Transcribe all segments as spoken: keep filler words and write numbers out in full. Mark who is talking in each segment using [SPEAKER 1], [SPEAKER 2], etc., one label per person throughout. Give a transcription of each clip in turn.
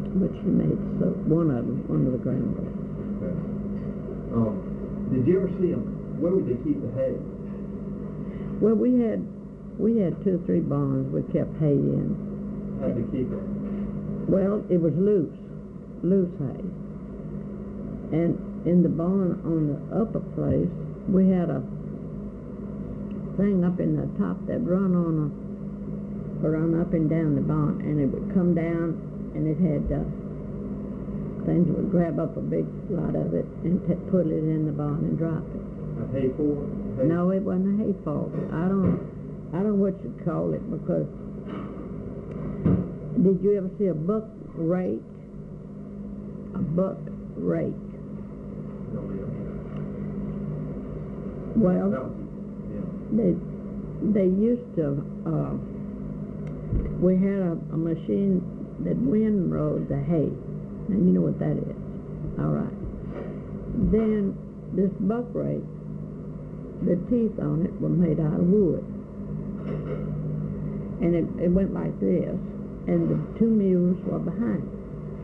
[SPEAKER 1] But she made so one of them, one of the grandboys.
[SPEAKER 2] Okay. Um, did you ever see them? Where would they keep the hay?
[SPEAKER 1] Well, we had we had two or three barns we kept hay in.
[SPEAKER 2] How'd they keep it?
[SPEAKER 1] Well, it was loose, loose hay. And in the barn on the upper place, we had a thing up in the top that run on a, run up and down the barn, and it would come down, and it had uh, things that would grab up a big lot of it and t put it in the barn and drop it.
[SPEAKER 2] A hay fork? Hay?
[SPEAKER 1] No, it wasn't a hay fork. I don't, I don't know what you'd call it, because did you ever see a buck rake? A buck rake.
[SPEAKER 2] No, yeah.
[SPEAKER 1] Well,
[SPEAKER 2] That was, yeah.
[SPEAKER 1] they they used to. Uh, we had a, a machine that windrowed the hay. Now you know what that is. All right. Then this buck rake, the teeth on it were made out of wood, and it, it went like this, and the two mules were behind it,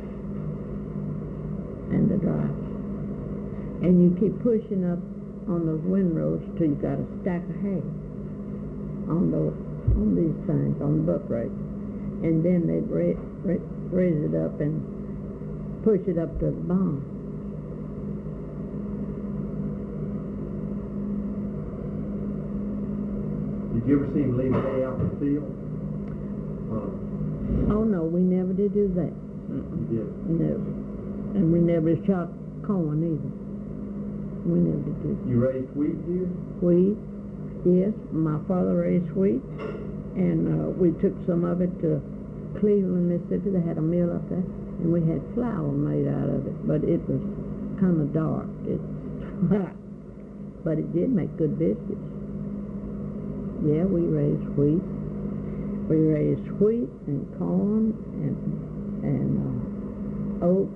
[SPEAKER 1] and the driver. And you keep pushing up on those windrows till you got a stack of hay on those on these things on the buck rake, and then they'd ra ra raise it up and push it up to the barn.
[SPEAKER 2] Did you ever see him leave hay out in the field? Uh,
[SPEAKER 1] Oh no, we never did do that.
[SPEAKER 2] you did.
[SPEAKER 1] No, and we never shot corn either. We never did do that.
[SPEAKER 2] You raised wheat here?
[SPEAKER 1] Wheat, yes, my father raised wheat, and uh, we took some of it to Cleveland, Mississippi. They had a mill up there, and we had flour made out of it, but it was kind of dark. It's hot, but it did make good biscuits. Yeah, we raised wheat. We raised wheat and corn and and uh, oats.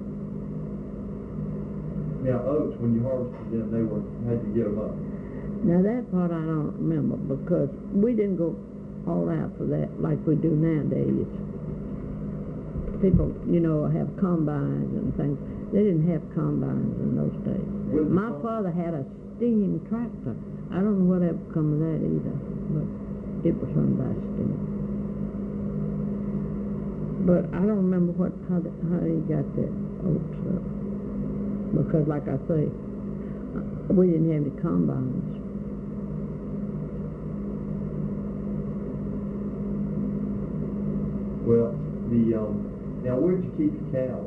[SPEAKER 2] Now oats, when you harvested them, they were had to get them up.
[SPEAKER 1] Now that part I don't remember, because we didn't go all out for that like we do nowadays. People, you know, have combines and things. They didn't have combines in those days. My father had a steam tractor. I don't know whatever come of that either, but it was run by steam. But I don't remember what how, the, how he got that oats up, because like I say, we didn't have any combines.
[SPEAKER 2] Well, the um, now where'd you keep your cows?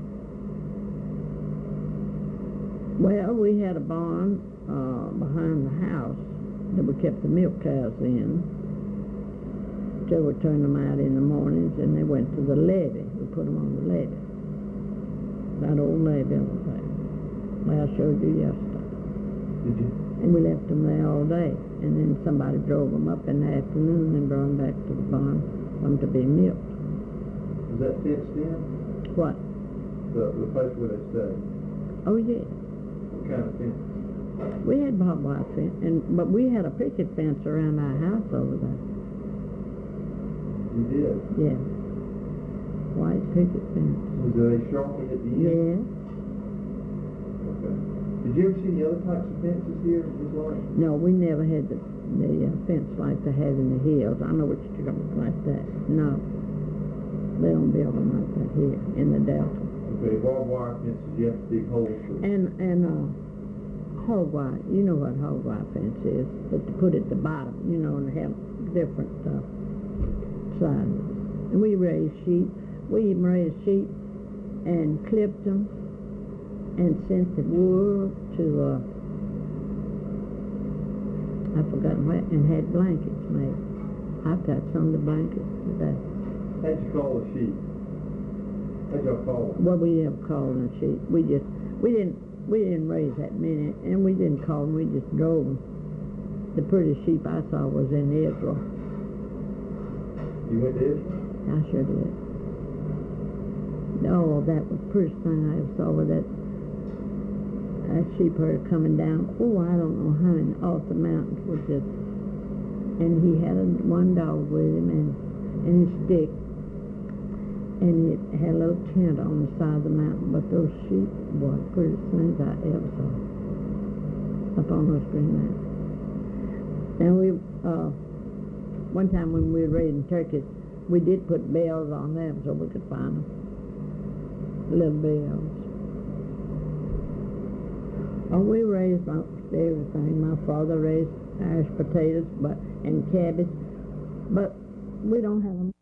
[SPEAKER 1] Well, we had a barn uh, behind the house that we kept the milk cows in. Joe would turn them out in the mornings, and they went to the levee. We put them on the levee. That old levee over there. Well, I showed you yesterday.
[SPEAKER 2] Did you?
[SPEAKER 1] And we left them there all day. And then somebody drove them up in the afternoon and brought them back to the barn for them to be milked.
[SPEAKER 2] Was that fenced in?
[SPEAKER 1] What?
[SPEAKER 2] The, the place where they stay?
[SPEAKER 1] Oh, yeah.
[SPEAKER 2] What kind of fence?
[SPEAKER 1] We had barbed wire fence, and, but we had a picket fence around our house over there.
[SPEAKER 2] You did?
[SPEAKER 1] Yeah. White picket fence.
[SPEAKER 2] Was they sharpened at the end?
[SPEAKER 1] Yeah.
[SPEAKER 2] Okay. Did you ever see any other types of fences here in this line?
[SPEAKER 1] No, we never had the, the uh, fence like they have in the hills. I know what you're talking about, like that. No. They don't build them like that here in the Delta.
[SPEAKER 2] Okay, barbed wire fences, you have to dig holes for.
[SPEAKER 1] And, and, uh, hog wire, you know what hog wire fence is, but to put at the bottom, you know, and have different, uh, sizes. And we raised sheep. We even raised sheep and clipped them and sent the wool to, uh, I've forgotten what, and had blankets made. I've got some of the blankets today.
[SPEAKER 2] How'd you call a sheep? How'd y'all call them?
[SPEAKER 1] What we ever called a sheep. We just, we didn't, we didn't raise that many, and we didn't call them, we just drove them. The prettiest sheep I saw was in Israel.
[SPEAKER 2] You went to Israel?
[SPEAKER 1] I sure did. Oh, that was the prettiest thing I ever saw, with that, that sheep herd coming down. Oh, I don't know how many off the mountains was just, and he had a, one dog with him, and, and his stick. and it had a little tent on the side of the mountain, but those sheep were the prettiest things I ever saw up on those green mountains. And we, uh, one time when we were raising turkeys, we did put bells on them so we could find them. Little bells. Oh, we raised most everything. My father raised Irish potatoes but and cabbage, but we don't have them.